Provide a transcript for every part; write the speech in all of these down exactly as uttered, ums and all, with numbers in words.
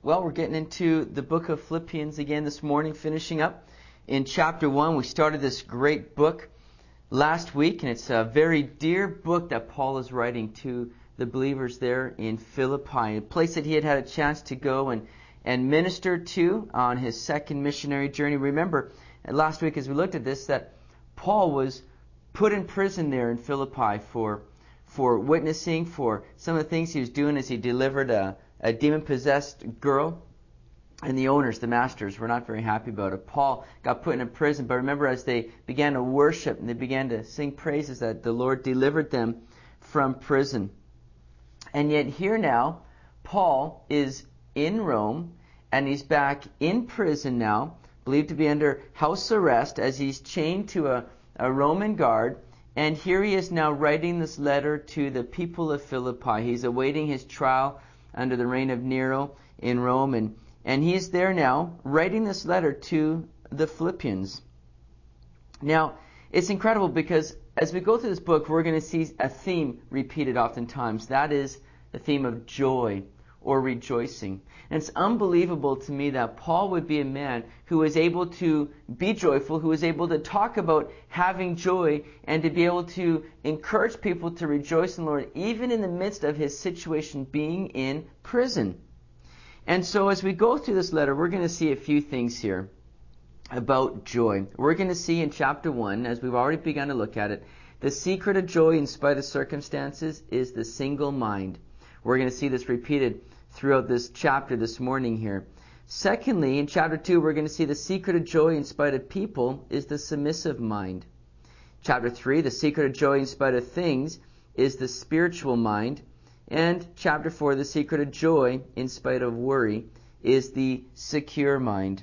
Well, we're getting into the book of Philippians again this morning, finishing up in chapter one. We started this great book last week, and it's a very dear book that Paul is writing to the believers there in Philippi, a place that he had had a chance to go and, and minister to on his second missionary journey. Remember, last week as we looked at this, that Paul was put in prison there in Philippi for for witnessing, for some of the things he was doing as he delivered a, a demon-possessed girl. And the owners, the masters, were not very happy about it. Paul got put in prison, but remember, as they began to worship and they began to sing praises, that the Lord delivered them from prison. And yet here now, Paul is in Rome, and he's back in prison now, believed to be under house arrest, as he's chained to a, a Roman guard. And here he is now writing this letter to the people of Philippi. He's awaiting his trial under the reign of Nero in Rome, and And he is there now writing this letter to the Philippians. Now, it's incredible because as we go through this book, we're going to see a theme repeated oftentimes. That is the theme of joy or rejoicing. And it's unbelievable to me that Paul would be a man who was able to be joyful, who was able to talk about having joy and to be able to encourage people to rejoice in the Lord, even in the midst of his situation being in prison. And so as we go through this letter, we're going to see a few things here about joy. We're going to see in chapter one, as we've already begun to look at it, the secret of joy in spite of circumstances is the single mind. We're going to see this repeated throughout this chapter this morning here. Secondly, in chapter two, we're going to see the secret of joy in spite of people is the submissive mind. Chapter three, the secret of joy in spite of things is the spiritual mind. And chapter four, the secret of joy in spite of worry is the secure mind.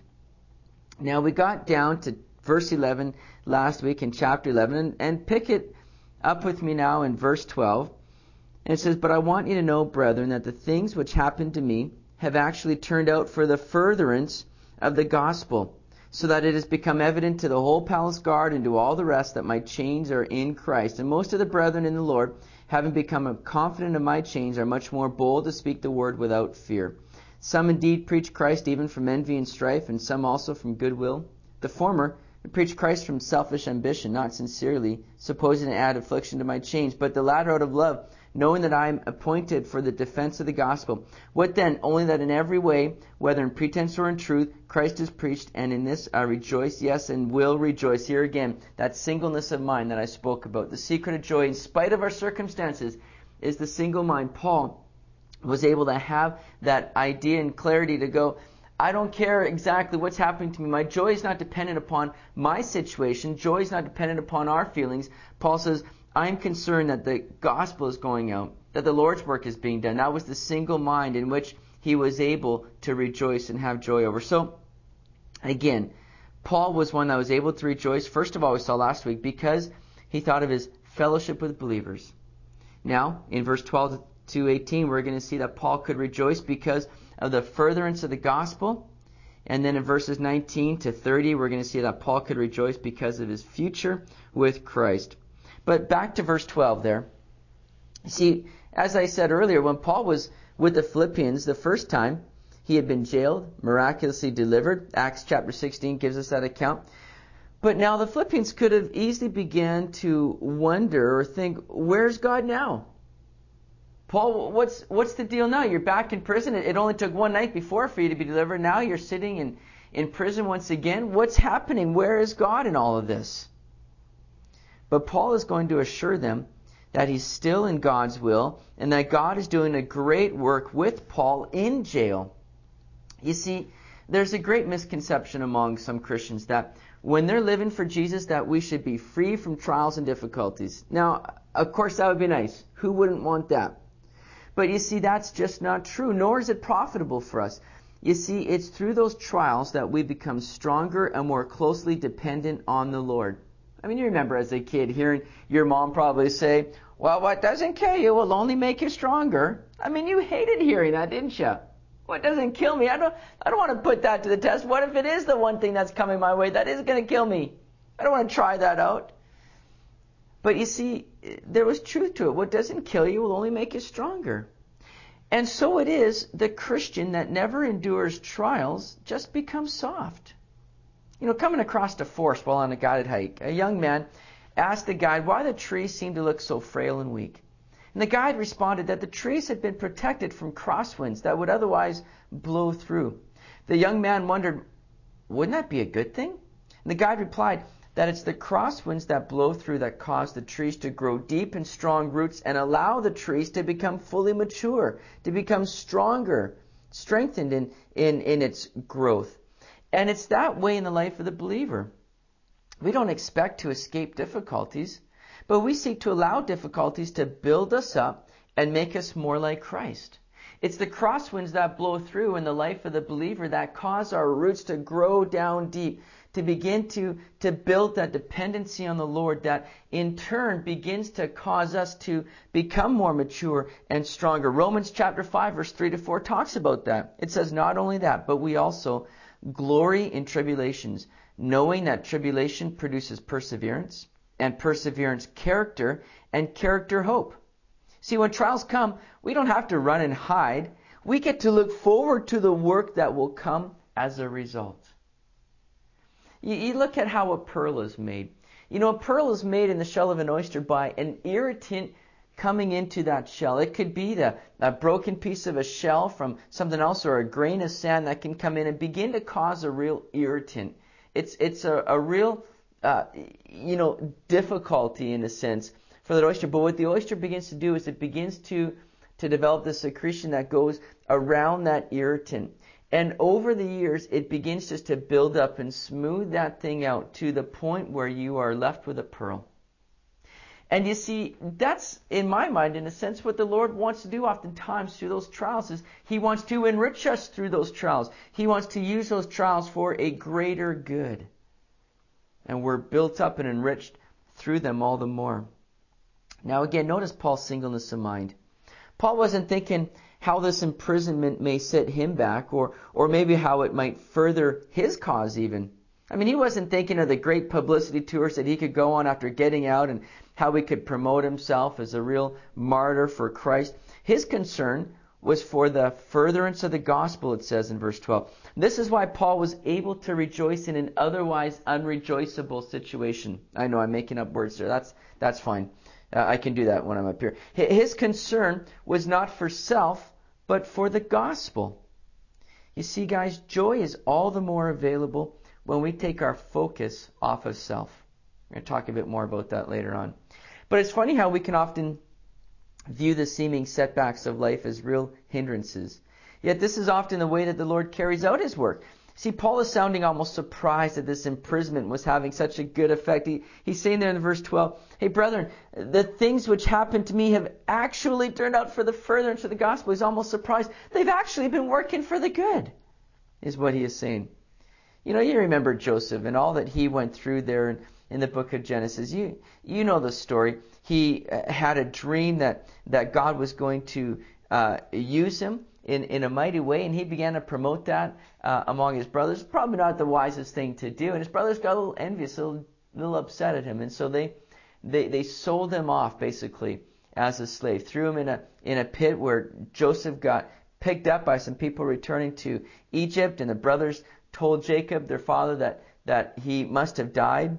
Now we got down to verse eleven last week in chapter eleven, and, and pick it up with me now in verse twelve. And it says, "But I want you to know, brethren, that the things which happened to me have actually turned out for the furtherance of the gospel, so that it has become evident to the whole palace guard and to all the rest that my chains are in Christ. And most of the brethren in the Lord, having become confident of my chains, are much more bold to speak the word without fear. Some indeed preach Christ even from envy and strife, and some also from goodwill. The former preach Christ from selfish ambition, not sincerely, supposing to add affliction to my chains, but the latter out of love, knowing that I am appointed for the defense of the gospel. What then? Only that in every way, whether in pretense or in truth, Christ is preached, and in this I rejoice, yes, and will rejoice." Here again, that singleness of mind that I spoke about. The secret of joy, in spite of our circumstances, is the single mind. Paul was able to have that idea and clarity to go, I don't care exactly what's happening to me. My joy is not dependent upon my situation. Joy is not dependent upon our feelings. Paul says, I'm concerned that the gospel is going out, that the Lord's work is being done. That was the single mind in which he was able to rejoice and have joy over. So, again, Paul was one that was able to rejoice, first of all, we saw last week, because he thought of his fellowship with believers. Now, in verse twelve to eighteen, we're going to see that Paul could rejoice because of the furtherance of the gospel. And then in verses nineteen to thirty, we're going to see that Paul could rejoice because of his future with Christ. But back to verse twelve there. See, as I said earlier, when Paul was with the Philippians the first time, he had been jailed, miraculously delivered. Acts chapter sixteen gives us that account. But now the Philippians could have easily began to wonder or think, where's God now? Paul, what's what's the deal now? You're back in prison. It, it only took one night before for you to be delivered. Now you're sitting in, in prison once again. What's happening? Where is God in all of this? But Paul is going to assure them that he's still in God's will and that God is doing a great work with Paul in jail. You see, there's a great misconception among some Christians that when they're living for Jesus, that we should be free from trials and difficulties. Now, of course, that would be nice. Who wouldn't want that? But you see, that's just not true, nor is it profitable for us. You see, it's through those trials that we become stronger and more closely dependent on the Lord. I mean, you remember as a kid hearing your mom probably say, well, what doesn't kill you will only make you stronger. I mean, you hated hearing that, didn't you? What doesn't kill me? I don't I don't want to put that to the test. What if it is the one thing that's coming my way that is going to kill me? I don't want to try that out. But you see, there was truth to it. What doesn't kill you will only make you stronger. And so it is, the Christian that never endures trials just becomes soft. You know, coming across a forest while on a guided hike, a young man asked the guide why the trees seemed to look so frail and weak. And the guide responded that the trees had been protected from crosswinds that would otherwise blow through. The young man wondered, wouldn't that be a good thing? And the guide replied that it's the crosswinds that blow through that cause the trees to grow deep and strong roots and allow the trees to become fully mature, to become stronger, strengthened in, in, in its growth. And it's that way in the life of the believer. We don't expect to escape difficulties, but we seek to allow difficulties to build us up and make us more like Christ. It's the crosswinds that blow through in the life of the believer that cause our roots to grow down deep, to begin to, to build that dependency on the Lord that in turn begins to cause us to become more mature and stronger. Romans chapter five verse three to four talks about that. It says not only that, but we also glory in tribulations, knowing that tribulation produces perseverance, and perseverance character, and character hope. See, when trials come, we don't have to run and hide. We get to look forward to the work that will come as a result. You, you look at how a pearl is made. You know, a pearl is made in the shell of an oyster by an irritant coming into that shell. It could be the, a broken piece of a shell from something else or a grain of sand that can come in and begin to cause a real irritant. It's it's a, a real, uh, you know, difficulty in a sense for the oyster. But what the oyster begins to do is it begins to, to develop the secretion that goes around that irritant. And over the years, it begins just to build up and smooth that thing out to the point where you are left with a pearl. And you see, that's, in my mind, in a sense, what the Lord wants to do oftentimes through those trials is He wants to enrich us through those trials. He wants to use those trials for a greater good. And we're built up and enriched through them all the more. Now again, notice Paul's singleness of mind. Paul wasn't thinking how this imprisonment may set him back, or, or maybe how it might further his cause even. I mean, he wasn't thinking of the great publicity tours that he could go on after getting out and how he could promote himself as a real martyr for Christ. His concern was for the furtherance of the gospel, it says in verse twelve. This is why Paul was able to rejoice in an otherwise unrejoiceable situation. I know I'm making up words there. That's, that's fine. Uh, I can do that when I'm up here. His concern was not for self, but for the gospel. You see, guys, joy is all the more available when we take our focus off of self. We're going to talk a bit more about that later on. But it's funny how we can often view the seeming setbacks of life as real hindrances. Yet this is often the way that the Lord carries out His work. See, Paul is sounding almost surprised that this imprisonment was having such a good effect. He, he's saying there in verse twelve, hey brethren, the things which happened to me have actually turned out for the furtherance of the gospel. He's almost surprised. They've actually been working for the good, is what he is saying. You know, you remember Joseph and all that he went through there in, in the book of Genesis. You you know the story. He uh, had a dream that, that God was going to uh, use him in, in a mighty way, and he began to promote that uh, among his brothers. Probably not the wisest thing to do, and his brothers got a little envious, a little, little upset at him, and so they, they they sold him off basically as a slave, threw him in a in a pit where Joseph got picked up by some people returning to Egypt, and the brothers told Jacob, their father, that that he must have died.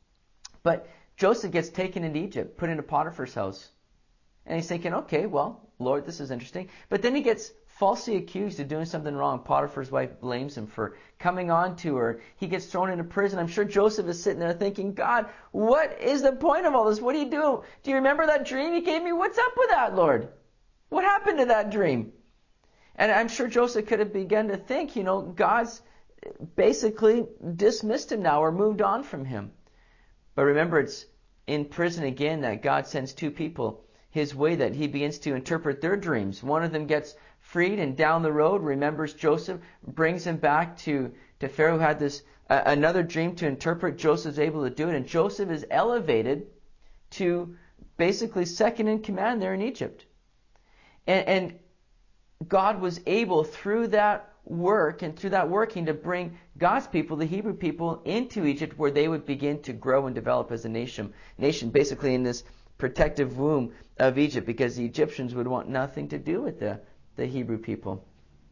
But Joseph gets taken into Egypt, put into Potiphar's house, and he's thinking, okay, well, Lord, this is interesting. But then he gets falsely accused of doing something wrong. Potiphar's wife blames him for coming on to her. He gets thrown into prison. I'm sure Joseph is sitting there thinking, God, what is the point of all this? What do you do? Do you remember that dream you gave me? What's up with that, Lord? What happened to that dream? And I'm sure Joseph could have begun to think, you know, God's basically dismissed him now or moved on from him. But remember, it's in prison again that God sends two people his way that he begins to interpret their dreams. One of them gets freed, and down the road remembers Joseph, brings him back to, to Pharaoh, who had this uh, another dream to interpret. Joseph's able to do it, and Joseph is elevated to basically second in command there in Egypt. And, and God was able, through that work and through that working, to bring God's people, the Hebrew people, into Egypt, where they would begin to grow and develop as a nation, nation basically in this protective womb of Egypt, because the Egyptians would want nothing to do with the, the Hebrew people.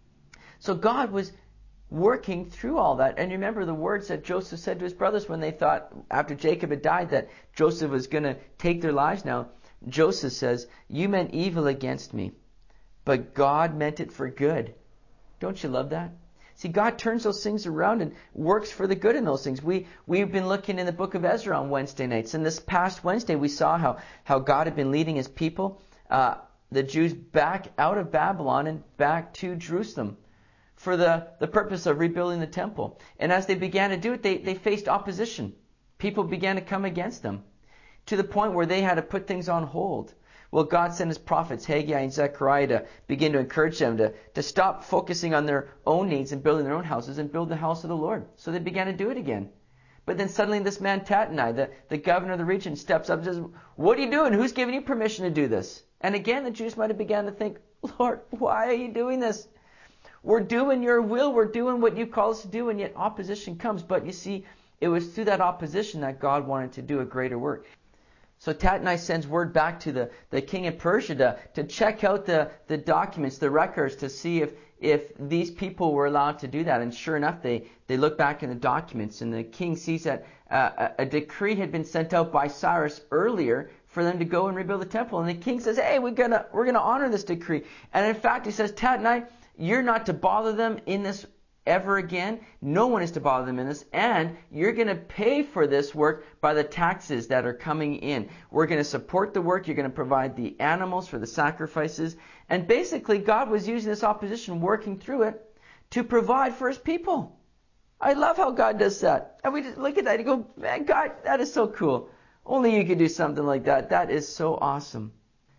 So God was working through all that. And remember the words that Joseph said to his brothers when they thought, after Jacob had died, that Joseph was going to take their lives now. Joseph says, "You meant evil against me, but God meant it for good." Don't you love that? See, God turns those things around and works for the good in those things. We, we've been looking in the book of Ezra on Wednesday nights. And this past Wednesday, we saw how, how God had been leading his people, uh, the Jews, back out of Babylon and back to Jerusalem for the, the purpose of rebuilding the temple. And as they began to do it, they, they faced opposition. People began to come against them to the point where they had to put things on hold. Well, God sent his prophets, Haggai and Zechariah, to begin to encourage them to, to stop focusing on their own needs and building their own houses and build the house of the Lord. So they began to do it again. But then suddenly this man Tattenai, the, the governor of the region, steps up and says, "What are you doing? Who's giving you permission to do this?" And again, the Jews might have begun to think, "Lord, why are you doing this? We're doing your will. We're doing what you call us to do." And yet opposition comes. But you see, it was through that opposition that God wanted to do a greater work. So Tattenai sends word back to the, the king of Persia to, to check out the, the documents, the records, to see if, if these people were allowed to do that. And sure enough, they, they look back in the documents, and the king sees that uh, a, a decree had been sent out by Cyrus earlier for them to go and rebuild the temple. And the king says, "Hey, we're gonna we're gonna honor this decree." And in fact, he says, "Tattenai, you're not to bother them in this ever again. No one is to bother them in this, and you're going to pay for this work by the taxes that are coming in. We're going to support the work. You're going to provide the animals for the sacrifices." And basically, God was using this opposition, working through it, to provide for his people. I love how God does that. And we just look at that and go, "Man, God, that is so cool. Only you could do something like that. That is so awesome."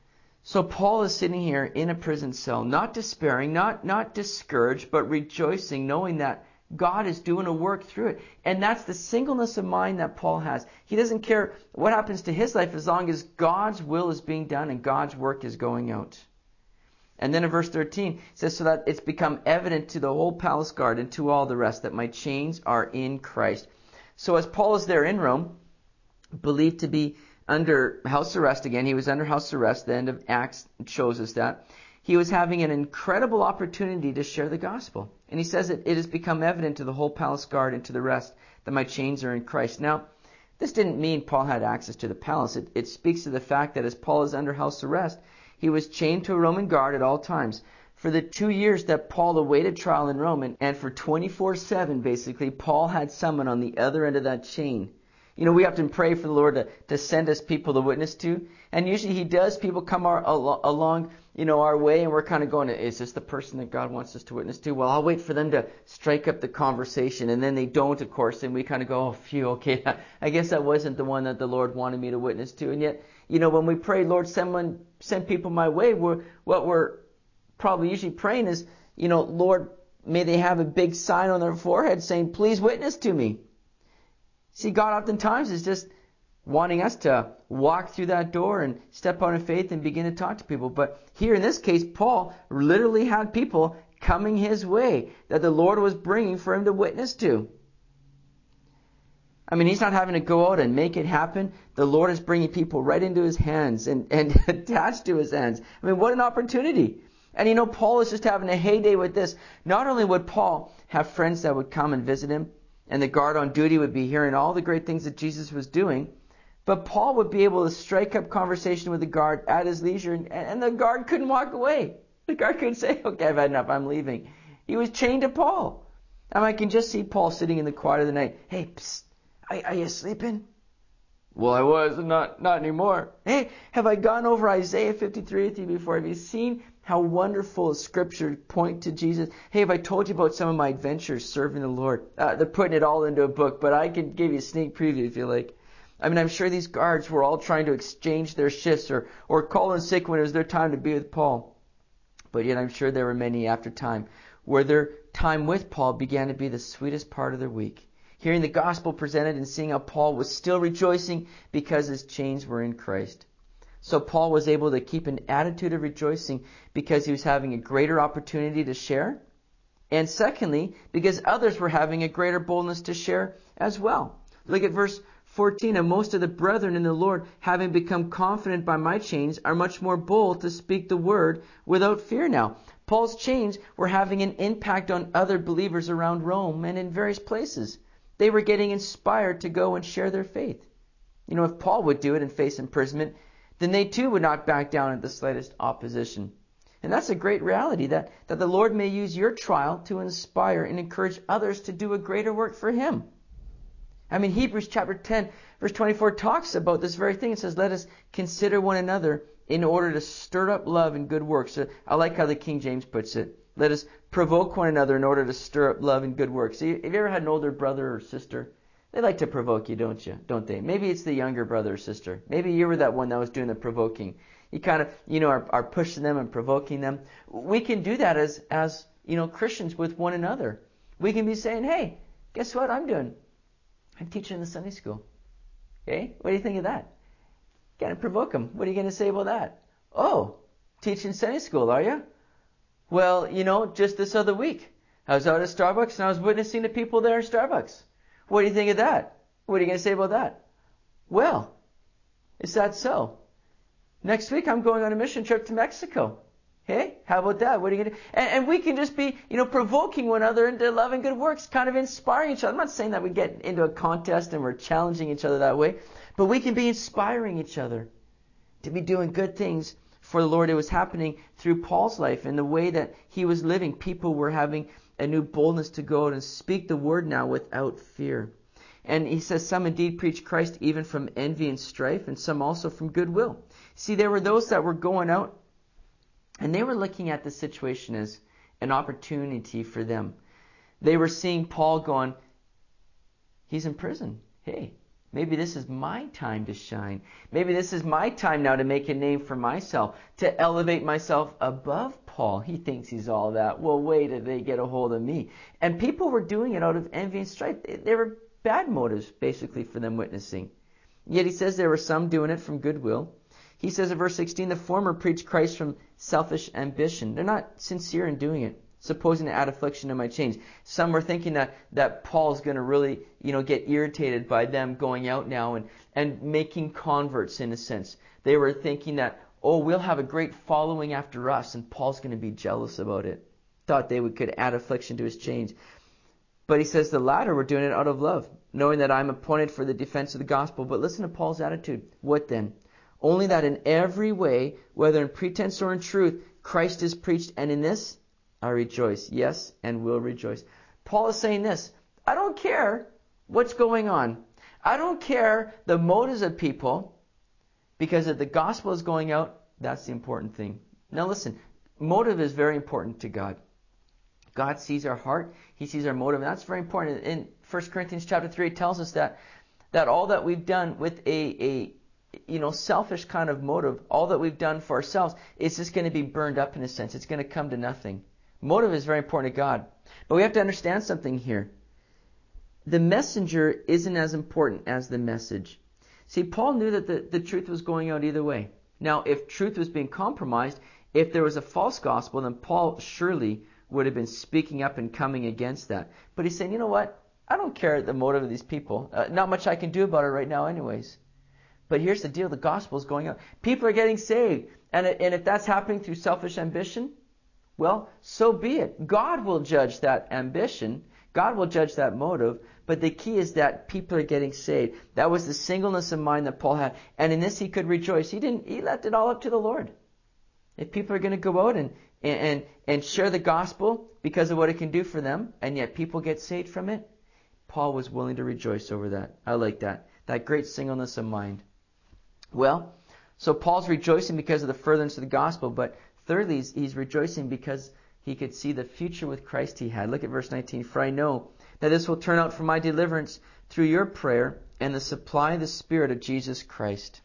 So Paul is sitting here in a prison cell, not despairing, not, not discouraged, but rejoicing, knowing that God is doing a work through it. And that's the singleness of mind that Paul has. He doesn't care what happens to his life as long as God's will is being done and God's work is going out. And then in verse thirteen, it says, "So that it's become evident to the whole palace guard and to all the rest that my chains are in Christ." So as Paul is there in Rome, believed to be under house arrest again. He was under house arrest. The end of Acts shows us that. He was having an incredible opportunity to share the gospel. And he says that it has become evident to the whole palace guard and to the rest that my chains are in Christ. Now, this didn't mean Paul had access to the palace. It, it speaks to the fact that as Paul is under house arrest, he was chained to a Roman guard at all times. For the two years that Paul awaited trial in Rome, and, and for twenty-four seven, basically, Paul had someone on the other end of that chain. You know, we often pray for the Lord to, to send us people to witness to. And usually he does. People come our, al- along, you know, our way, and we're kind of going, "Is this the person that God wants us to witness to?" Well, I'll wait for them to strike up the conversation. And then they don't, of course. And we kind of go, "Oh, phew, okay. I guess that wasn't the one that the Lord wanted me to witness to." And yet, you know, when we pray, "Lord, someone send people my way," we're, what we're probably usually praying is, you know, "Lord, may they have a big sign on their forehead saying, 'Please witness to me.'" See, God oftentimes is just wanting us to walk through that door and step out in faith and begin to talk to people. But here in this case, Paul literally had people coming his way that the Lord was bringing for him to witness to. I mean, he's not having to go out and make it happen. The Lord is bringing people right into his hands and, and attached to his hands. I mean, what an opportunity. And you know, Paul is just having a heyday with this. Not only would Paul have friends that would come and visit him, and the guard on duty would be hearing all the great things that Jesus was doing, but Paul would be able to strike up conversation with the guard at his leisure, and, and the guard couldn't walk away. The guard couldn't say, "Okay, I've had enough, I'm leaving." He was chained to Paul. And I can just see Paul sitting in the quiet of the night. "Hey, psst, are, are you sleeping?" "Well, I was, not not anymore." "Hey, have I gone over Isaiah fifty-three with you before? Have you seen how wonderful Scripture point to Jesus? Hey, have I told you about some of my adventures serving the Lord?" Uh, they're putting it all into a book, but I can give you a sneak preview if you like. I mean, I'm sure these guards were all trying to exchange their shifts or, or call in sick when it was their time to be with Paul. But yet I'm sure there were many after time where their time with Paul began to be the sweetest part of their week. Hearing the gospel presented and seeing how Paul was still rejoicing because his chains were in Christ. So Paul was able to keep an attitude of rejoicing because he was having a greater opportunity to share. And secondly, because others were having a greater boldness to share as well. Look at verse fourteen, and most of the brethren in the Lord, having become confident by my chains, are much more bold to speak the word without fear now. Paul's chains were having an impact on other believers around Rome and in various places. They were getting inspired to go and share their faith. You know, if Paul would do it and face imprisonment, then they too would not back down at the slightest opposition. And that's a great reality, that, that the Lord may use your trial to inspire and encourage others to do a greater work for Him. I mean, Hebrews chapter ten, verse twenty-four talks about this very thing. It says, let us consider one another in order to stir up love and good works. So I like how the King James puts it. Let us provoke one another in order to stir up love and good works. So have you ever had an older brother or sister? They like to provoke you, don't you? Don't they? Maybe it's the younger brother or sister. Maybe you were that one that was doing the provoking. You kind of, you know, are, are pushing them and provoking them. We can do that as, as, you know, Christians with one another. We can be saying, hey, guess what I'm doing? I'm teaching in the Sunday school. Okay? What do you think of that? Kind of provoke them. What are you going to say about that? Oh, teaching Sunday school, are you? Well, you know, just this other week, I was out at Starbucks and I was witnessing the people there in Starbucks. What do you think of that? What are you going to say about that? Well, is that so? Next week I'm going on a mission trip to Mexico. Hey, how about that? What are you going to do? And, and we can just be, you know, provoking one another into love and good works, kind of inspiring each other. I'm not saying that we get into a contest and we're challenging each other that way, but we can be inspiring each other to be doing good things for the Lord. It was happening through Paul's life and the way that he was living. People were having a new boldness to go out and speak the word now without fear. And he says, some indeed preach Christ even from envy and strife, and some also from goodwill. See, there were those that were going out, and they were looking at the situation as an opportunity for them. They were seeing Paul going, he's in prison. Hey, maybe this is my time to shine. Maybe this is my time now to make a name for myself, to elevate myself above Paul. He thinks he's all that. Well, wait till they get a hold of me. And people were doing it out of envy and strife. They were bad motives, basically, for them witnessing. Yet he says there were some doing it from goodwill. He says in verse sixteen, the former preach Christ from selfish ambition. They're not sincere in doing it, supposing to add affliction to my chains. Some were thinking that, that Paul's going to really, you know, get irritated by them going out now and, and making converts in a sense. They were thinking that, oh, we'll have a great following after us and Paul's going to be jealous about it. Thought they would, could add affliction to his chains. But he says the latter were doing it out of love, knowing that I'm appointed for the defense of the gospel. But listen to Paul's attitude. What then? Only that in every way, whether in pretense or in truth, Christ is preached, and in this I rejoice. Yes, and will rejoice. Paul is saying this. I don't care what's going on. I don't care the motives of people, because if the gospel is going out, that's the important thing. Now listen, motive is very important to God. God sees our heart. He sees our motive. And that's very important. In First Corinthians chapter three, it tells us that, that all that we've done with a, a you know, selfish kind of motive, all that we've done for ourselves, is just going to be burned up in a sense. It's going to come to nothing. Motive is very important to God. But we have to understand something here. The messenger isn't as important as the message. See, Paul knew that the, the truth was going out either way. Now, if truth was being compromised, if there was a false gospel, then Paul surely would have been speaking up and coming against that. But he's saying, you know what? I don't care the motive of these people. Uh, not much I can do about it right now anyways. But here's the deal. The gospel is going out. People are getting saved. And, and if that's happening through selfish ambition, well, so be it. God will judge that ambition. God will judge that motive. But the key is that people are getting saved. That was the singleness of mind that Paul had. And in this he could rejoice. He didn't. He left it all up to the Lord. If people are going to go out and, and, and share the gospel because of what it can do for them, and yet people get saved from it, Paul was willing to rejoice over that. I like that. That great singleness of mind. Well, so Paul's rejoicing because of the furtherance of the gospel, but thirdly, he's, he's rejoicing because he could see the future with Christ he had. Look at verse nineteen. For I know that this will turn out for my deliverance through your prayer and the supply of the Spirit of Jesus Christ.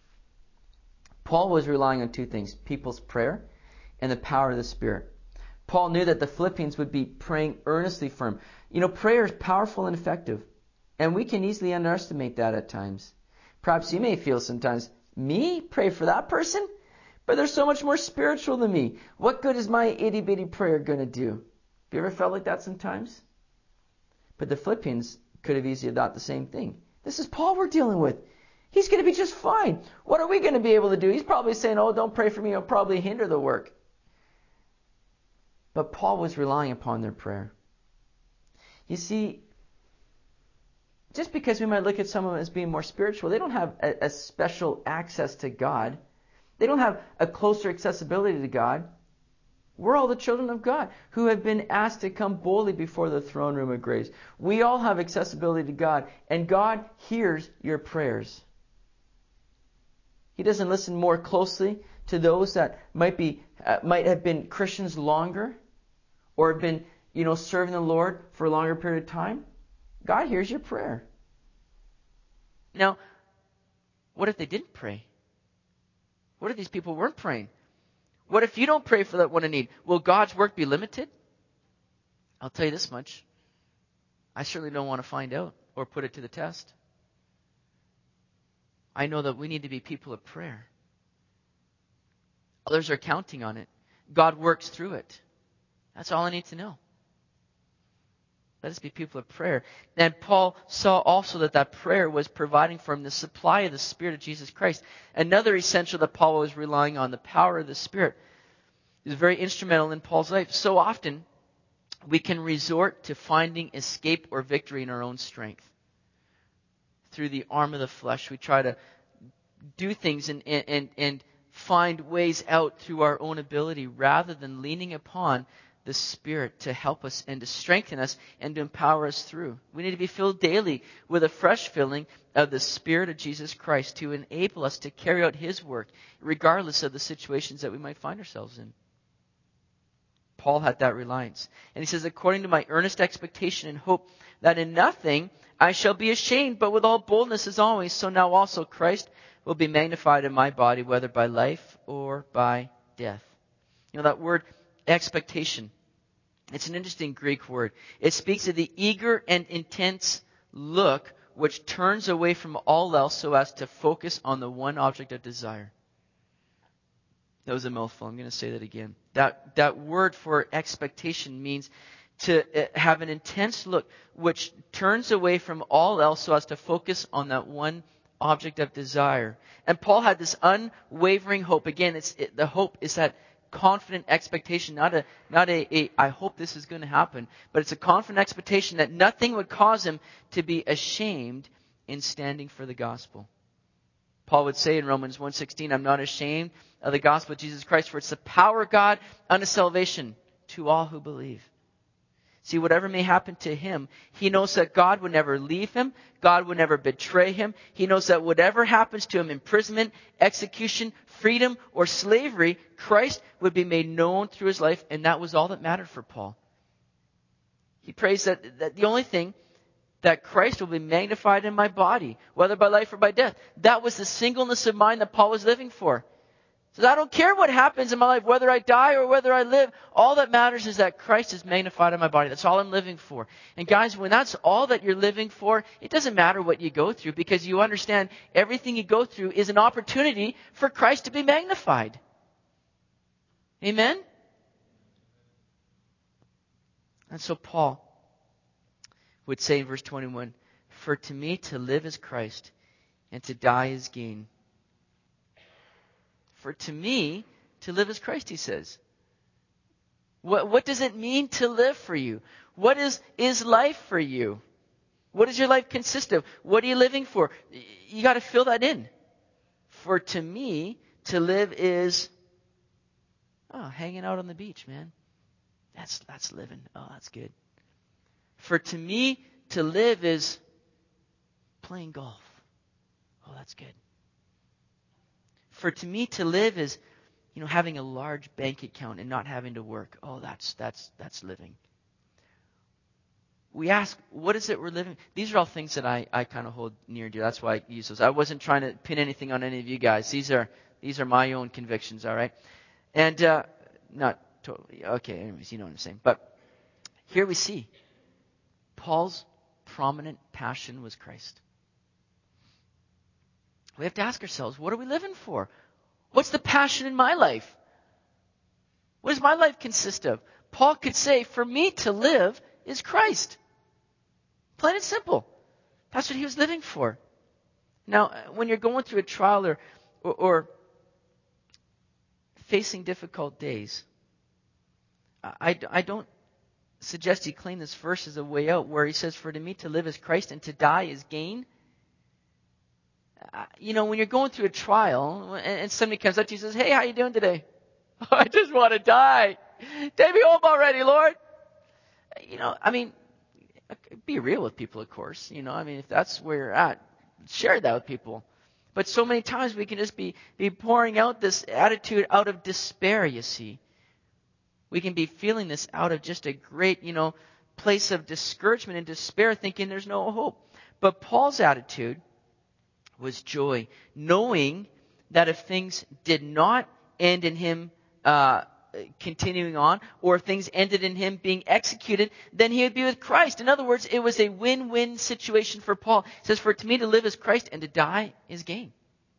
Paul was relying on two things, people's prayer and the power of the Spirit. Paul knew that the Philippians would be praying earnestly for him. You know, prayer is powerful and effective, and we can easily underestimate that at times. Perhaps you may feel sometimes, me? Pray for that person? But they're so much more spiritual than me. What good is my itty-bitty prayer going to do? Have you ever felt like that sometimes? But the Philippians could have easily thought the same thing. This is Paul we're dealing with. He's going to be just fine. What are we going to be able to do? He's probably saying, oh, don't pray for me. It'll probably hinder the work. But Paul was relying upon their prayer. You see, just because we might look at someone as being more spiritual, they don't have a, a special access to God. They don't have a closer accessibility to God. We're all the children of God who have been asked to come boldly before the throne room of grace. We all have accessibility to God, and God hears your prayers. He doesn't listen more closely to those that might be uh, might have been Christians longer, or have been, you know, serving the Lord for a longer period of time. God hears your prayer. Now, what if they didn't pray? What if these people weren't praying? What if you don't pray for that one in need? Will God's work be limited? I'll tell you this much. I certainly don't want to find out or put it to the test. I know that we need to be people of prayer. Others are counting on it. God works through it. That's all I need to know. Let us be people of prayer. And Paul saw also that that prayer was providing for him the supply of the Spirit of Jesus Christ. Another essential that Paul was relying on, the power of the Spirit, is very instrumental in Paul's life. So often, we can resort to finding escape or victory in our own strength. Through the arm of the flesh, we try to do things and, and, and find ways out through our own ability rather than leaning upon the Spirit to help us and to strengthen us and to empower us through. We need to be filled daily with a fresh filling of the Spirit of Jesus Christ to enable us to carry out His work regardless of the situations that we might find ourselves in. Paul had that reliance. And he says, according to my earnest expectation and hope that in nothing I shall be ashamed, but with all boldness as always, so now also Christ will be magnified in my body, whether by life or by death. You know, that word expectation, it's an interesting Greek word. It speaks of the eager and intense look which turns away from all else so as to focus on the one object of desire. That was a mouthful. I'm going to say that again. That that word for expectation means to have an intense look which turns away from all else so as to focus on that one object of desire. And Paul had this unwavering hope. Again, it's it, the hope is that confident expectation, not a not a, a I hope this is going to happen, but it's a confident expectation that nothing would cause him to be ashamed in standing for the gospel. Paul would say in Romans one sixteen, I'm not ashamed of the gospel of Jesus Christ, for it's the power of God unto salvation to all who believe. See, whatever may happen to him, he knows that God would never leave him. God would never betray him. He knows that whatever happens to him, imprisonment, execution, freedom, or slavery, Christ would be made known through his life, and that was all that mattered for Paul. He prays that, that the only thing, that Christ will be magnified in my body, whether by life or by death. That was the singleness of mind that Paul was living for. He says, I don't care what happens in my life, whether I die or whether I live. All that matters is that Christ is magnified in my body. That's all I'm living for. And guys, when that's all that you're living for, it doesn't matter what you go through, because you understand everything you go through is an opportunity for Christ to be magnified. Amen? And so Paul would say in verse twenty-one, for to me to live is Christ, and to die is gain. For to me to live is Christ, he says. What, what does it mean to live for you? What is, is life for you? What does your life consist of? What are you living for? You got to fill that in. For to me to live is oh, hanging out on the beach, man. That's that's living. Oh, that's good. For to me, to live is playing golf. Oh, that's good. For to me, to live is, you know, having a large bank account and not having to work. Oh, that's that's that's living. We ask, what is it we're living? These are all things that I, I kind of hold near and dear. That's why I use those. I wasn't trying to pin anything on any of you guys. These are these are my own convictions, all right? And uh, not totally. Okay, anyways, you know what I'm saying. But here we see Paul's prominent passion was Christ. We have to ask ourselves, what are we living for? What's the passion in my life? What does my life consist of? Paul could say, for me to live is Christ. Plain and simple. That's what he was living for. Now, when you're going through a trial or, or, or facing difficult days, I, I don't suggest you claim this verse as a way out where he says, for to me to live is Christ and to die is gain. Uh, you know, when you're going through a trial and, and somebody comes up to you and says, hey, how you doing today? Oh, I just want to die. Take me home already, Lord. You know, I mean, be real with people, of course. You know, I mean, if that's where you're at, share that with people. But so many times we can just be, be pouring out this attitude out of despair, you see. We can be feeling this out of just a great, you know, place of discouragement and despair, thinking there's no hope. But Paul's attitude was joy, knowing that if things did not end in him uh, continuing on, or if things ended in him being executed, then he would be with Christ. In other words, it was a win-win situation for Paul. He says, for to me to live is Christ and to die is gain.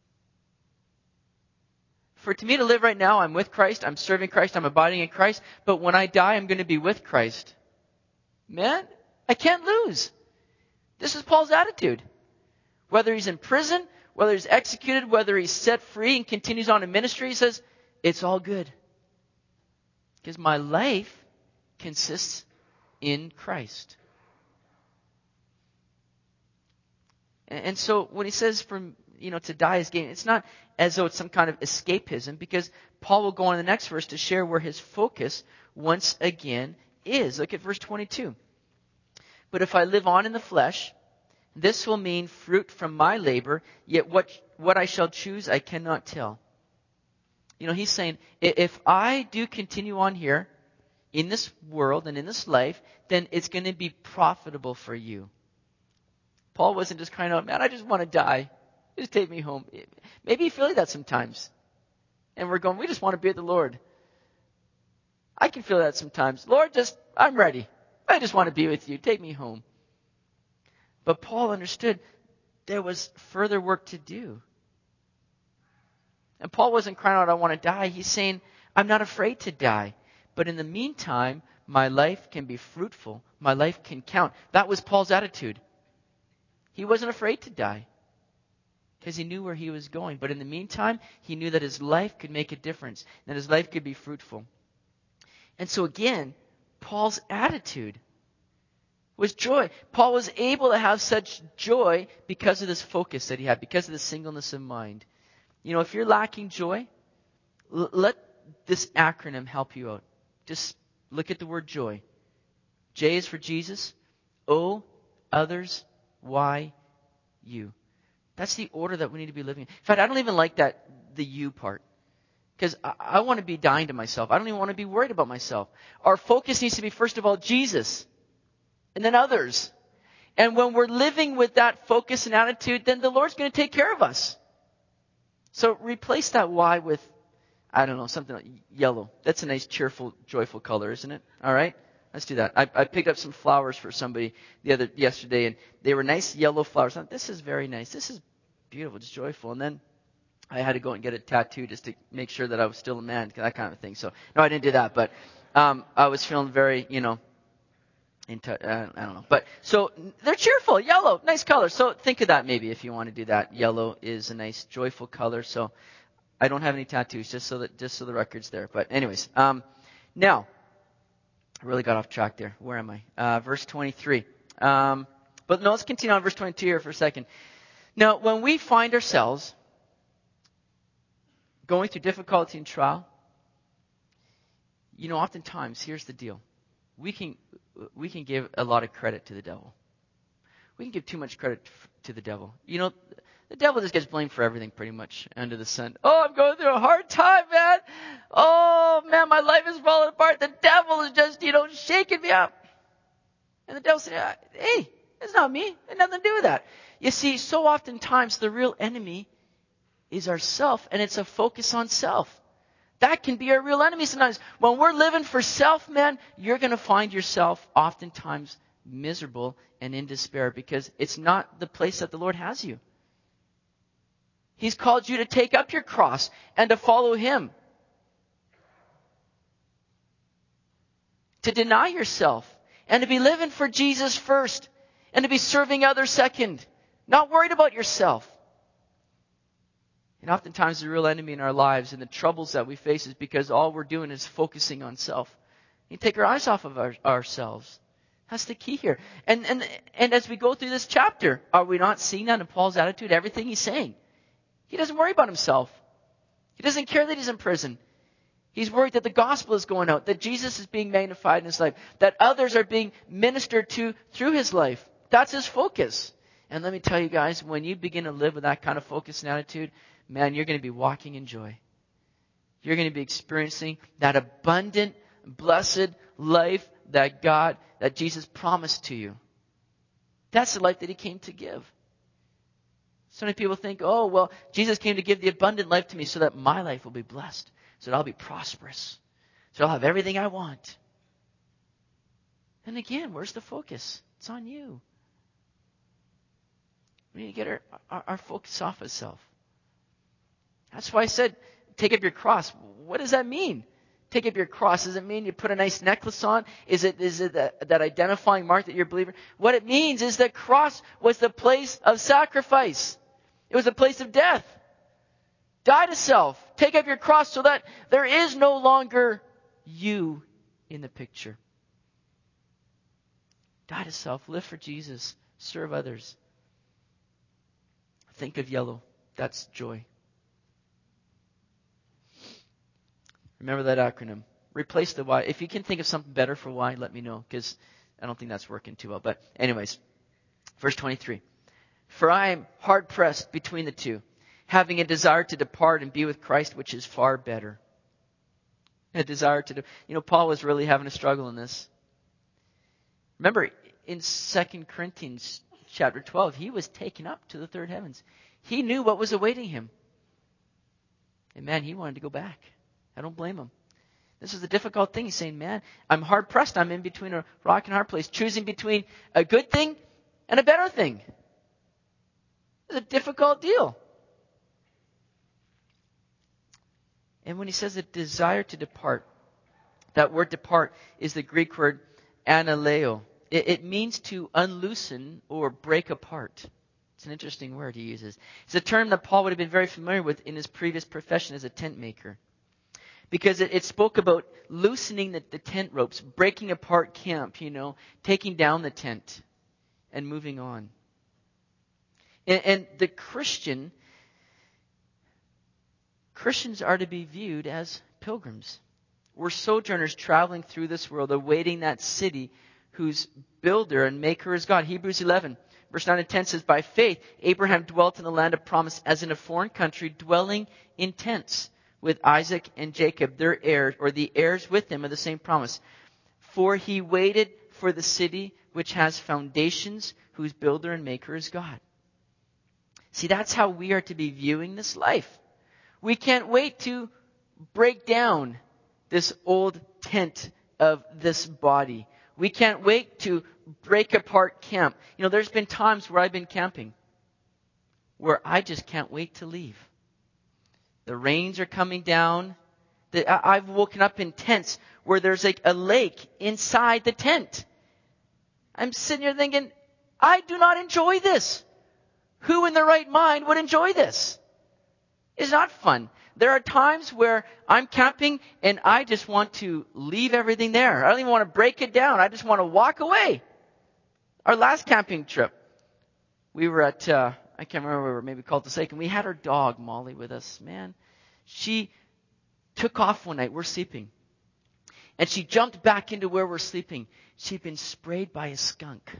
For to me to live right now, I'm with Christ, I'm serving Christ, I'm abiding in Christ, but when I die, I'm going to be with Christ. Man, I can't lose. This is Paul's attitude. Whether he's in prison, whether he's executed, whether he's set free and continues on in ministry, he says, it's all good. Because my life consists in Christ. And so when he says from, you know, to die is gain, it's not as though it's some kind of escapism, because Paul will go on in the next verse to share where his focus once again is. Look at verse twenty-two. But if I live on in the flesh, this will mean fruit from my labor, yet what, what I shall choose I cannot tell. You know, he's saying, if I do continue on here in this world and in this life, then it's going to be profitable for you. Paul wasn't just crying out, man, I just want to die. Just take me home. Maybe you feel like that sometimes. And we're going, we just want to be with the Lord. I can feel that sometimes. Lord, just, I'm ready. I just want to be with you. Take me home. But Paul understood there was further work to do. And Paul wasn't crying out, I want to die. He's saying, I'm not afraid to die. But in the meantime, my life can be fruitful. My life can count. That was Paul's attitude. He wasn't afraid to die because he knew where he was going. But in the meantime, he knew that his life could make a difference, that his life could be fruitful. And so again, Paul's attitude was joy. Paul was able to have such joy because of this focus that he had, because of the singleness of mind. You know, if you're lacking joy, l- let this acronym help you out. Just look at the word joy. J is for Jesus. O, others. Y, you. That's the order that we need to be living in. In fact, I don't even like that, the you part. Because I, I want to be dying to myself. I don't even want to be worried about myself. Our focus needs to be, first of all, Jesus. And then others. And when we're living with that focus and attitude, then the Lord's going to take care of us. So replace that Y with, I don't know, something like yellow. That's a nice, cheerful, joyful color, isn't it? All right? Let's do that. I, I picked up some flowers for somebody the other yesterday, and they were nice yellow flowers. I thought, this is very nice. This is beautiful, just joyful. And then I had to go and get a tattoo just to make sure that I was still a man, that kind of thing. So, no, I didn't do that. But um, I was feeling very, you know, into, uh, I don't know. But so they're cheerful, yellow, nice color. So think of that maybe if you want to do that. Yellow is a nice, joyful color. So I don't have any tattoos, just so that just so the record's there. But anyways, um, now. I really got off track there. Where am I? Uh, verse twenty-three. Um, but no, let's continue on verse twenty-two here for a second. Now, when we find ourselves going through difficulty and trial, you know, oftentimes, here's the deal. We can, we can give a lot of credit to the devil. We can give too much credit to the devil. You know, the devil just gets blamed for everything pretty much under the sun. Oh, I'm going through a hard time, man. Oh, man, my life is falling apart. The devil is just, you know, shaking me up. And the devil said, hey, it's not me. It had nothing to do with that. You see, so oftentimes the real enemy is ourself, and it's a focus on self. That can be our real enemy sometimes. When we're living for self, man, you're going to find yourself oftentimes miserable and in despair because it's not the place that the Lord has you. He's called you to take up your cross and to follow Him. To deny yourself and to be living for Jesus first. And to be serving others second. Not worried about yourself. And oftentimes the real enemy in our lives and the troubles that we face is because all we're doing is focusing on self. We take our eyes off of our, ourselves. That's the key here. And, and, and as we go through this chapter, are we not seeing that in Paul's attitude? Everything he's saying. He doesn't worry about himself. He doesn't care that he's in prison. He's worried that the gospel is going out, that Jesus is being magnified in his life, that others are being ministered to through his life. That's his focus. And let me tell you guys, when you begin to live with that kind of focus and attitude, man, you're going to be walking in joy. You're going to be experiencing that abundant, blessed life that God, that Jesus promised to you. That's the life that he came to give. So many people think, oh, well, Jesus came to give the abundant life to me so that my life will be blessed, so that I'll be prosperous, so I'll have everything I want. And again, where's the focus? It's on you. We need to get our, our, our focus off of self. That's why I said, take up your cross. What does that mean? Take up your cross. Does it mean you put a nice necklace on? Is it is it that, that identifying mark that you're a believer? What it means is that cross was the place of sacrifice. It was a place of death. Die to self. Take up your cross so that there is no longer you in the picture. Die to self. Live for Jesus. Serve others. Think of yellow. That's joy. Remember that acronym. Replace the Y. If you can think of something better for Y, let me know, because I don't think that's working too well. But anyways, verse twenty-three. For I am hard pressed between the two, having a desire to depart and be with Christ, which is far better. A desire to, do, you know, Paul was really having a struggle in this. Remember, in Second Corinthians chapter twelve, he was taken up to the third heavens. He knew what was awaiting him. And man, he wanted to go back. I don't blame him. This is a difficult thing. He's saying, man, I'm hard pressed. I'm in between a rock and hard place, choosing between a good thing and a better thing. It's a difficult deal. And when he says a desire to depart, that word depart is the Greek word analeo. It, it means to unloosen or break apart. It's an interesting word he uses. It's a term that Paul would have been very familiar with in his previous profession as a tent maker. Because it, it spoke about loosening the, the tent ropes, breaking apart camp, you know, taking down the tent and moving on. And, and the Christian, Christians are to be viewed as pilgrims. We're sojourners traveling through this world, awaiting that city whose builder and maker is God. Hebrews eleven, verse nine and ten says, by faith, Abraham dwelt in the land of promise as in a foreign country, dwelling in tents with Isaac and Jacob, their heirs, or the heirs with him of the same promise. For he waited for the city which has foundations, whose builder and maker is God. See, that's how we are to be viewing this life. We can't wait to break down this old tent of this body. We can't wait to break apart camp. You know, there's been times where I've been camping where I just can't wait to leave. The rains are coming down. The, I've woken up in tents where there's like a lake inside the tent. I'm sitting here thinking, I do not enjoy this. Who in their right mind would enjoy this? It's not fun. There are times where I'm camping and I just want to leave everything there. I don't even want to break it down. I just want to walk away. Our last camping trip, we were at, uh, I can't remember where we were, maybe called the Lake, and we had our dog, Molly, with us. Man, she took off one night. We're sleeping. And she jumped back into where we're sleeping. She'd been sprayed by a skunk.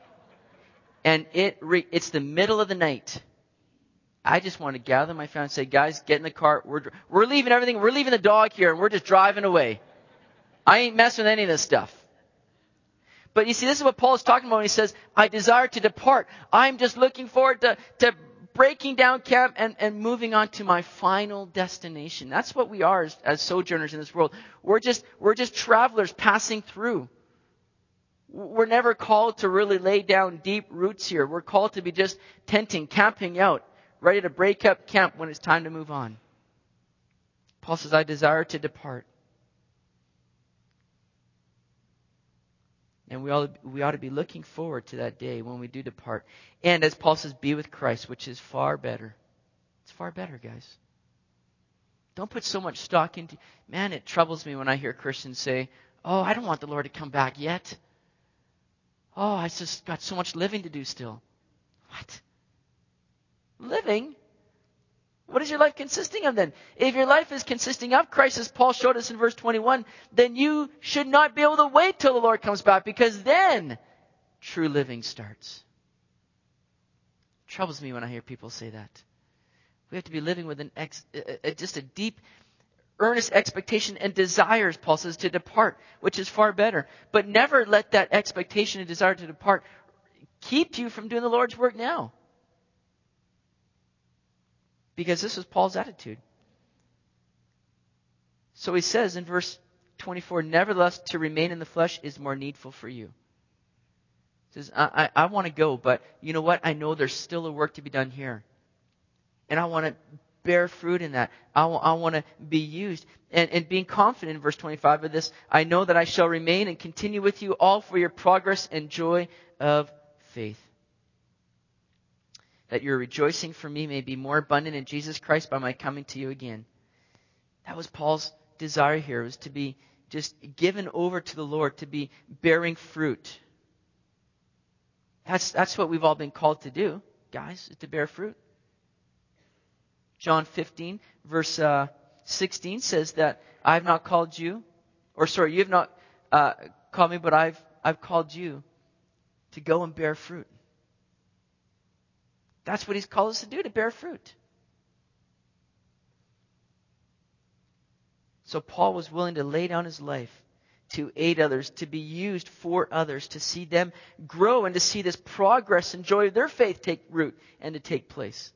And it re- it's the middle of the night. I just want to gather my family and say, guys, get in the car. We're, we're leaving everything. We're leaving the dog here, and we're just driving away. I ain't messing with any of this stuff. But you see, this is what Paul is talking about when he says, I desire to depart. I'm just looking forward to, to breaking down camp and, and moving on to my final destination. That's what we are as, as sojourners in this world. We're just, we're just travelers passing through. We're never called to really lay down deep roots here. We're called to be just tenting, camping out, ready to break up camp when it's time to move on. Paul says, I desire to depart. And we ought, we ought to be looking forward to that day when we do depart. And as Paul says, be with Christ, which is far better. It's far better, guys. Don't put so much stock into... Man, it troubles me when I hear Christians say, oh, I don't want the Lord to come back yet. Oh, I just got so much living to do still. What? Living? What is your life consisting of then? If your life is consisting of Christ, as Paul showed us in verse twenty-one, then you should not be able to wait till the Lord comes back, because then true living starts. It troubles me when I hear people say that. We have to be living with an ex, uh, just a deep, earnest expectation and desires, Paul says, to depart, which is far better. But never let that expectation and desire to depart keep you from doing the Lord's work now. Because this was Paul's attitude. So he says in verse twenty-four, nevertheless, to remain in the flesh is more needful for you. He says, I, I, I want to go, but you know what? I know there's still a work to be done here. And I want to bear fruit in that. I, w- I want to be used. And, and being confident in verse twenty-five of this, I know that I shall remain and continue with you all for your progress and joy of faith. That your rejoicing for me may be more abundant in Jesus Christ by my coming to you again. That was Paul's desire here, was to be just given over to the Lord, to be bearing fruit. That's, that's what we've all been called to do, guys, is to bear fruit. John fifteen, verse uh, sixteen says that I have not called you, or sorry, you have not uh, called me, but I've I've called you to go and bear fruit. That's what He's called us to do, to bear fruit. So Paul was willing to lay down his life to aid others, to be used for others, to see them grow and to see this progress and joy of their faith take root and to take place.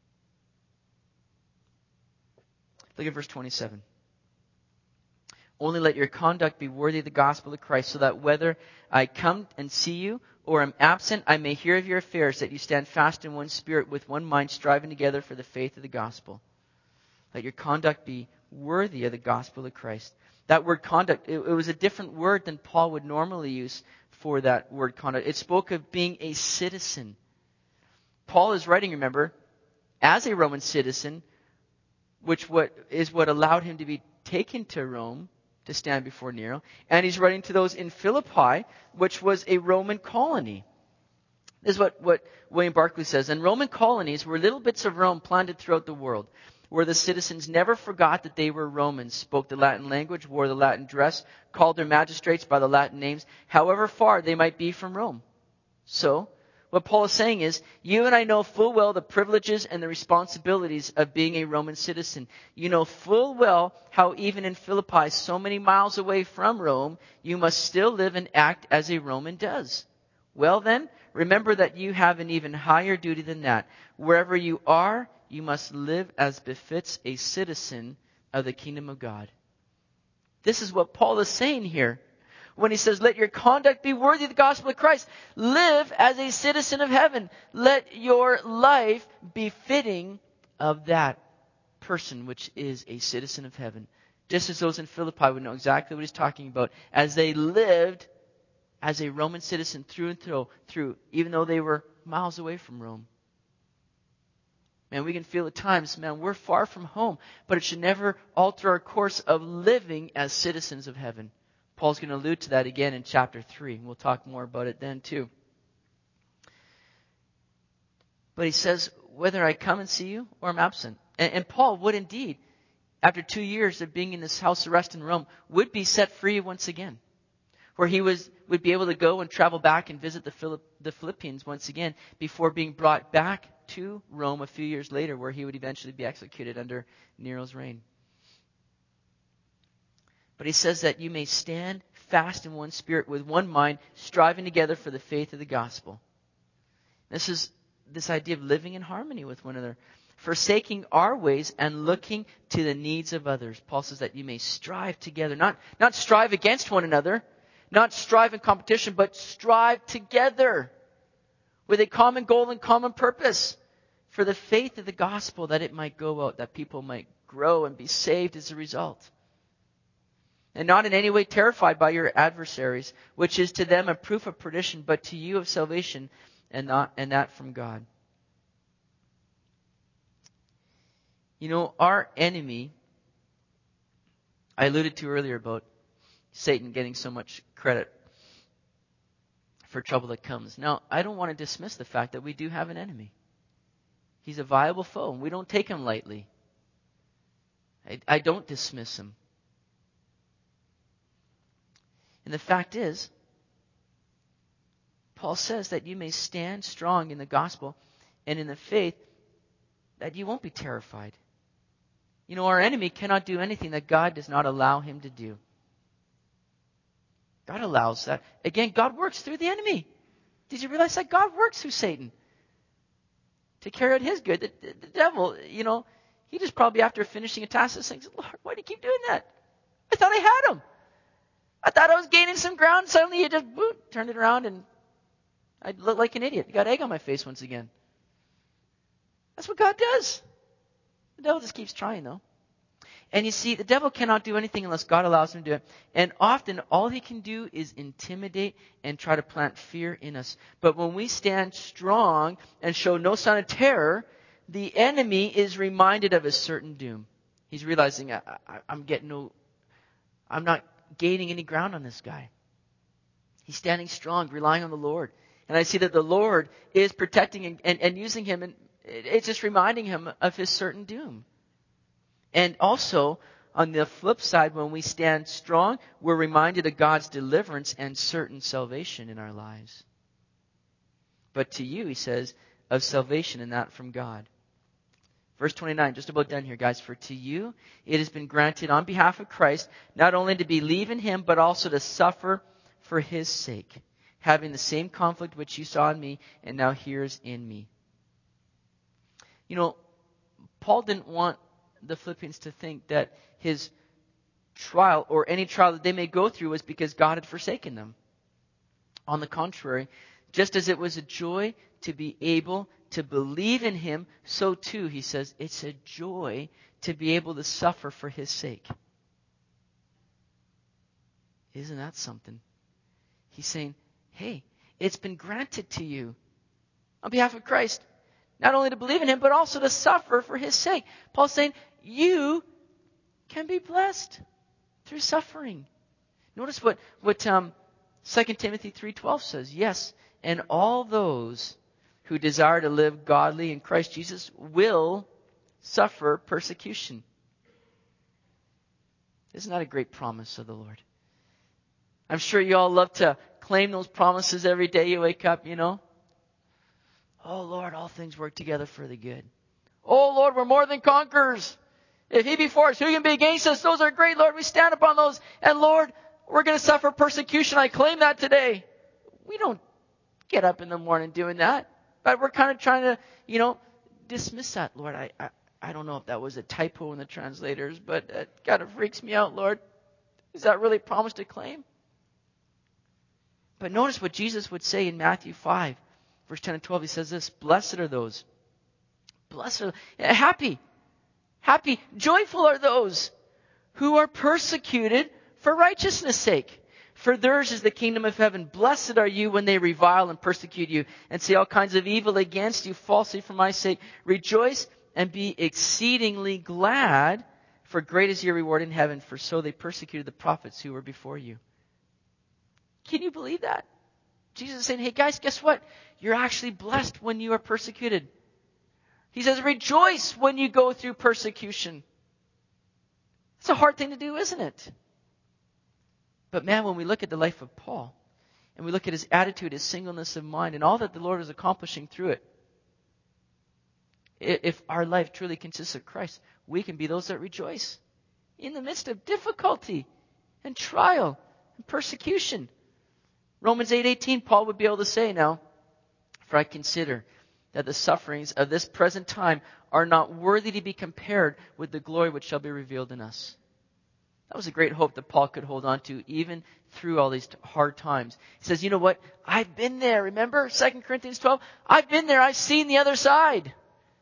Look at verse twenty-seven. Only let your conduct be worthy of the gospel of Christ, so that whether I come and see you or am absent, I may hear of your affairs, that you stand fast in one spirit with one mind, striving together for the faith of the gospel. Let your conduct be worthy of the gospel of Christ. That word conduct, it, it was a different word than Paul would normally use for that word conduct. It spoke of being a citizen. Paul is writing, remember, as a Roman citizen, which what is what allowed him to be taken to Rome to stand before Nero. And he's writing to those in Philippi, which was a Roman colony. This is what, what William Barclay says. And Roman colonies were little bits of Rome planted throughout the world, where the citizens never forgot that they were Romans, spoke the Latin language, wore the Latin dress, called their magistrates by the Latin names, however far they might be from Rome. So, what Paul is saying is, you and I know full well the privileges and the responsibilities of being a Roman citizen. You know full well how even in Philippi, so many miles away from Rome, you must still live and act as a Roman does. Well then, remember that you have an even higher duty than that. Wherever you are, you must live as befits a citizen of the kingdom of God. This is what Paul is saying here. When he says, let your conduct be worthy of the gospel of Christ. Live as a citizen of heaven. Let your life be fitting of that person which is a citizen of heaven. Just as those in Philippi would know exactly what he's talking about, as they lived as a Roman citizen through and through, through even though they were miles away from Rome. Man, we can feel at times, man, we're far from home, but it should never alter our course of living as citizens of heaven. Paul's going to allude to that again in chapter three. We'll talk more about it then too. But he says, whether I come and see you or am absent. And, and Paul would indeed, after two years of being in this house arrest in Rome, would be set free once again. Where he was would be able to go and travel back and visit the, Philipp, the Philippians once again before being brought back to Rome a few years later, where he would eventually be executed under Nero's reign. But he says that you may stand fast in one spirit with one mind, striving together for the faith of the gospel. This is this idea of living in harmony with one another, forsaking our ways and looking to the needs of others. Paul says that you may strive together, not, not strive against one another, not strive in competition, but strive together with a common goal and common purpose for the faith of the gospel, that it might go out, that people might grow and be saved as a result. and not in any way terrified by your adversaries, which is to them a proof of perdition, but to you of salvation, and not and that from God. You know, our enemy, I alluded to earlier about Satan getting so much credit for trouble that comes. Now, I don't want to dismiss the fact that we do have an enemy. He's a viable foe, and we don't take him lightly. I, I don't dismiss him. And the fact is, Paul says that you may stand strong in the gospel and in the faith, that you won't be terrified. You know, our enemy cannot do anything that God does not allow him to do. God allows that. Again, God works through the enemy. Did you realize that? God works through Satan to carry out his good. The, the, the devil, you know, he just probably after finishing a task is saying, Lord, why do you keep doing that? I thought I had him. I thought I was gaining some ground. Suddenly you just boom, turned it around and I looked like an idiot. Got egg on my face once again. That's what God does. The devil just keeps trying though. And you see, the devil cannot do anything unless God allows him to do it. And often all he can do is intimidate and try to plant fear in us. But when we stand strong and show no sign of terror, the enemy is reminded of his certain doom. He's realizing, I, I, I'm getting no, I'm not gaining any ground on this guy. He's standing strong, relying on the Lord. And I see that the Lord is protecting and, and, and using him, and it's just reminding him of his certain doom. And also, on the flip side, when we stand strong, we're reminded of God's deliverance and certain salvation in our lives. But to you, he says, of salvation and that from God. Verse twenty-nine, just about done here, guys. For to you it has been granted on behalf of Christ, not only to believe in him, but also to suffer for his sake, having the same conflict which you saw in me and now hears in me. You know, Paul didn't want the Philippians to think that his trial or any trial that they may go through was because God had forsaken them. On the contrary, just as it was a joy to be able to believe in him, so too, he says, it's a joy to be able to suffer for his sake. Isn't that something? He's saying, hey, it's been granted to you on behalf of Christ, not only to believe in him, but also to suffer for his sake. Paul's saying, you can be blessed through suffering. Notice what, what um, Second Timothy three twelve says. Yes, and all those who desire to live godly in Christ Jesus will suffer persecution. Isn't that a great promise of the Lord? I'm sure you all love to claim those promises every day you wake up, you know. Oh, Lord, all things work together for the good. Oh, Lord, we're more than conquerors. If he be for us, who can be against us? Those are great, Lord. We stand upon those. And Lord, we're going to suffer persecution. I claim that today. We don't get up in the morning doing that. But we're kind of trying to, you know, dismiss that. Lord, I, I, I don't know if that was a typo in the translators, but it kind of freaks me out, Lord. Is that really promised to claim? But notice what Jesus would say in Matthew five, verse ten and twelve. He says this, blessed are those. Blessed are, happy, happy, joyful are those who are persecuted for righteousness' sake. For theirs is the kingdom of heaven. Blessed are you when they revile and persecute you and say all kinds of evil against you falsely for my sake. Rejoice and be exceedingly glad, for great is your reward in heaven, for so they persecuted the prophets who were before you. Can you believe that? Jesus is saying, hey guys, guess what? You're actually blessed when you are persecuted. He says, rejoice when you go through persecution. It's a hard thing to do, isn't it? But man, when we look at the life of Paul, and we look at his attitude, his singleness of mind, and all that the Lord is accomplishing through it, if our life truly consists of Christ, we can be those that rejoice in the midst of difficulty and trial and persecution. Romans eight eighteen, Paul would be able to say now, for I consider that the sufferings of this present time are not worthy to be compared with the glory which shall be revealed in us. That was a great hope that Paul could hold on to even through all these hard times. He says, you know what? I've been there. Remember Second Corinthians twelve? I've been there. I've seen the other side.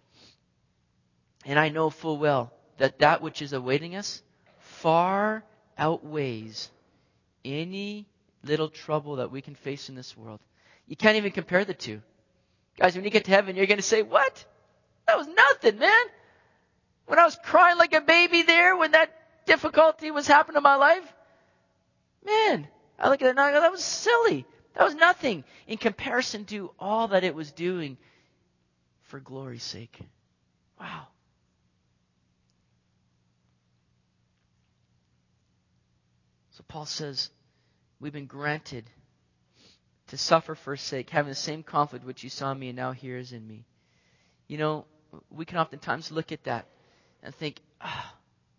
And I know full well that that which is awaiting us far outweighs any little trouble that we can face in this world. You can't even compare the two. Guys, when you get to heaven, you're going to say, what? That was nothing, man. When I was crying like a baby there, when that difficulty was happening in my life, man, I look at it and I go, that was silly. That was nothing in comparison to all that it was doing for glory's sake. Wow. So Paul says, we've been granted to suffer for his sake, having the same conflict which you saw in me and now here is in me. You know, we can oftentimes look at that and think, oh,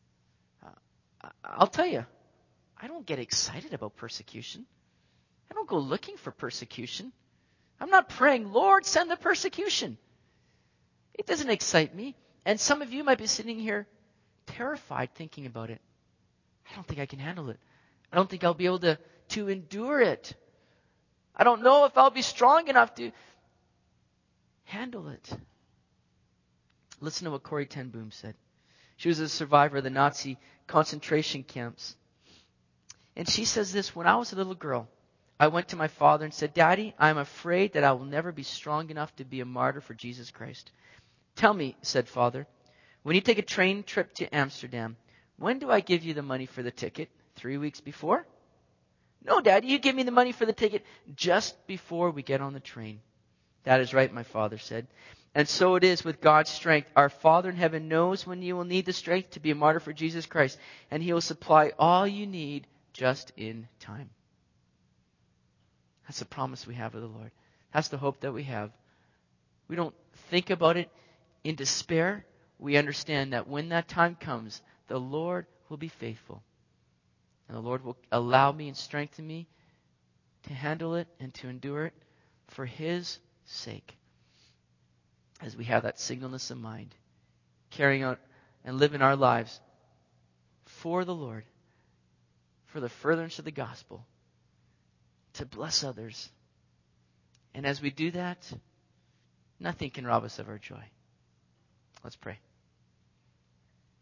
I'll tell you, I don't get excited about persecution. I don't go looking for persecution. I'm not praying, Lord, send the persecution. It doesn't excite me. And some of you might be sitting here terrified thinking about it. I don't think I can handle it. I don't think I'll be able to, to endure it. I don't know if I'll be strong enough to handle it. Listen to what Corrie ten Boom said. She was a survivor of the Nazi concentration camps. And she says this, when I was a little girl, I went to my father and said, Daddy, I'm afraid that I will never be strong enough to be a martyr for Jesus Christ. Tell me, said Father, when you take a train trip to Amsterdam, when do I give you the money for the ticket? Three weeks before? No, Daddy, you give me the money for the ticket just before we get on the train. That is right, my father said. And so it is with God's strength. Our Father in heaven knows when you will need the strength to be a martyr for Jesus Christ, and He will supply all you need just in time. That's the promise we have of the Lord. That's the hope that we have. We don't think about it in despair. We understand that when that time comes, the Lord will be faithful. And the Lord will allow me and strengthen me to handle it and to endure it for His sake. As we have that singleness of mind, carrying out and living our lives for the Lord, for the furtherance of the gospel, to bless others. And as we do that, nothing can rob us of our joy. Let's pray.